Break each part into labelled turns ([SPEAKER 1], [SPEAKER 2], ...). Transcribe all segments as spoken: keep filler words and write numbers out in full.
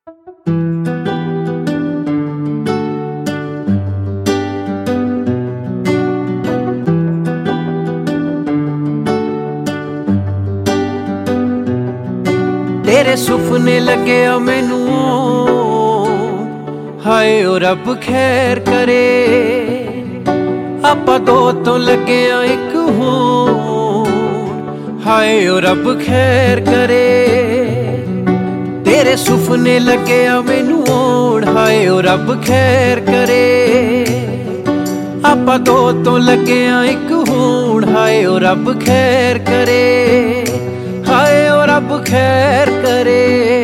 [SPEAKER 1] तेरे सुपने लगे आ मैनू, हाय ओ रब खैर करे। आपां दो तो लगे आ इक होण, हाय ओ रब खैर करे। तेरे सुपने लगे आ मैनू होण, हाय ओ रब खैर करे। आपां दो तो लगे आ इक होण, हाय ओ रब खैर करे, हाय ओ रब खैर करे।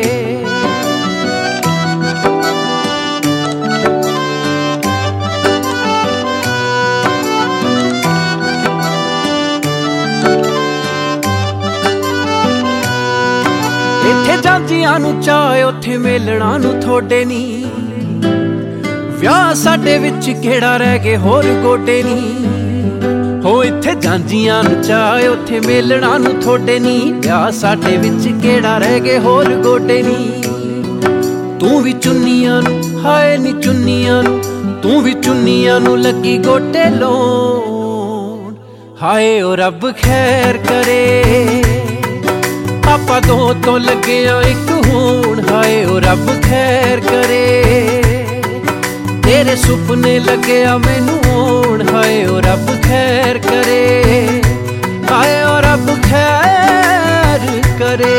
[SPEAKER 1] इत्थे जांदियां नू चाहे उत्थे मेलणा नू थोड़े नी, विआह साडे विच केड़ा रह गए होर गोडे नी। हो इत्थे जांदियां नू चाहे उत्थे मेलणा नू थोड़े नी, विआह साडे विच केड़ा रह गए होर गोडे नी। तू भी चुन्नियां नू, हाय नी चुन्नियां नू, तू भी चुन्नियां नू लगी गोटे लोन, हाय ओ रब खैर करे। आपां दो तो लगे आ इक होण, हाय ओ रब खैर करे। तेरे सुपने लगे आ मैनू होण, हाय ओ रब खैर करे, हाय ओ रब खैर करे।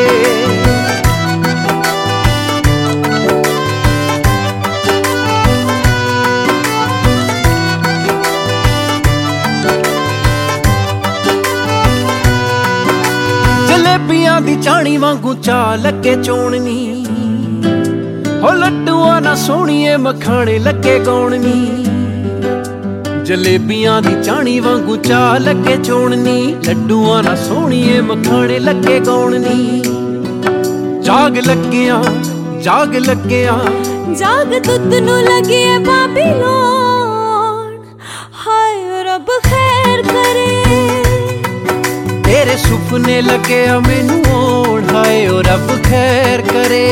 [SPEAKER 1] जलेबियां दी चाणी वांगू चा लगे चोणनी, हो लड्डूआं ना सोहणीए मखाणे लगे गौणनी। जलेबियां दी चाणी वांगू चा लगे चोणनी, लड्डूआं ना सोहणीए मखाणे लगे गौणनी। जाग लग्गियां जाग लग्गियां
[SPEAKER 2] जाग दुध नू लगे बाबीलोन, हाय रब खैर करे।
[SPEAKER 1] तेरे सुपने लगे आ मैनू होण, हाय ओ रब खैर करे।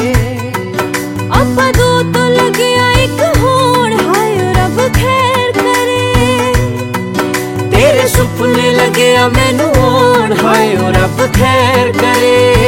[SPEAKER 2] आपां दो तो लगे आ इक होण, हाय ओ रब खैर करे।
[SPEAKER 1] तेरे सुपने लगे आ मैनू होण, हाय ओ रब खैर करे।